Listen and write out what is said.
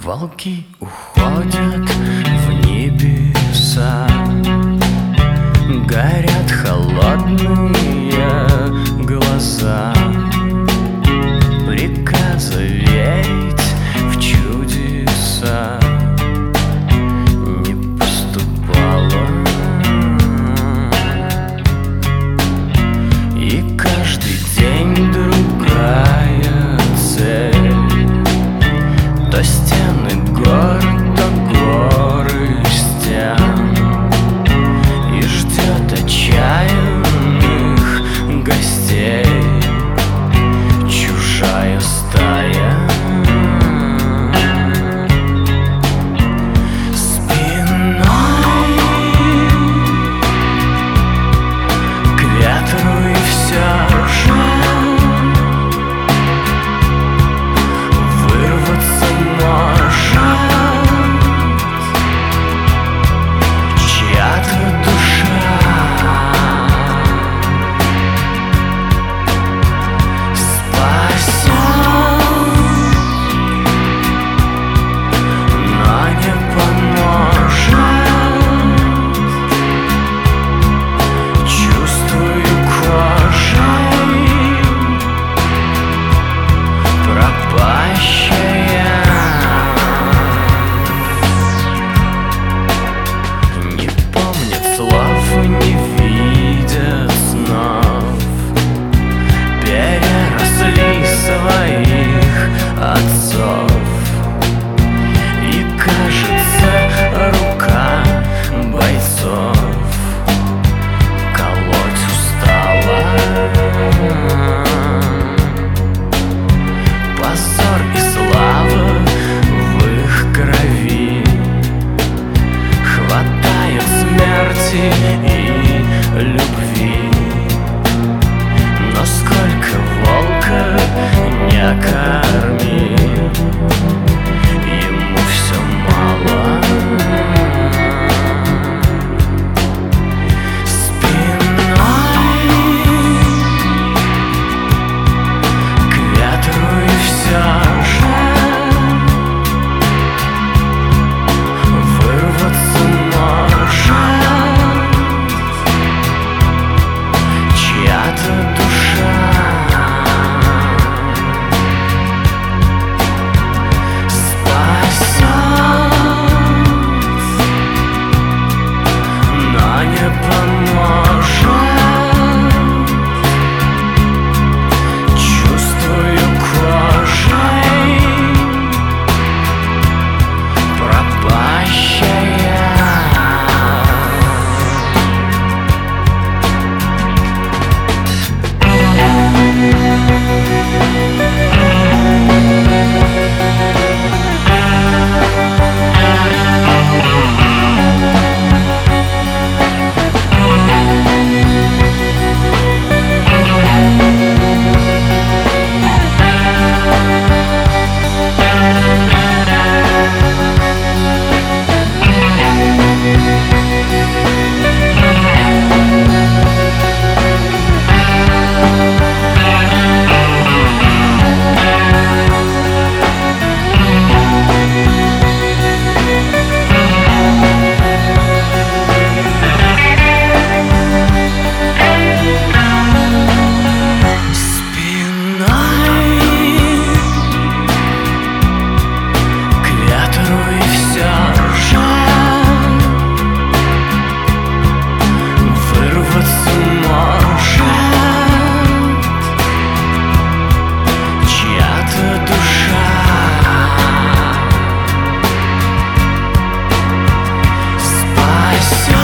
Волки уходят в небеса, горят холодные глаза. Приказа верить в чудеса не поступало, и каждый день другая цель. То стены гор, то горы стен, и ждет отчаянных гостей чужая стая. Спиной к ветру и все же вырваться может чья-то душа. Спасет, но не поможет. Чувствую кожей пропащая. Не помнят слов, не видят снов, переросли своих отцов. И кажется, рука бойцов колоть устала. Позор и слава в их крови, хватает смерти и любви. Но сколько волка не корми, ему все мало. Спиной к ветру и все же вырваться может чья-то душа. Спасет, но не поможет. Чувствую кожей пропащая. Спасет.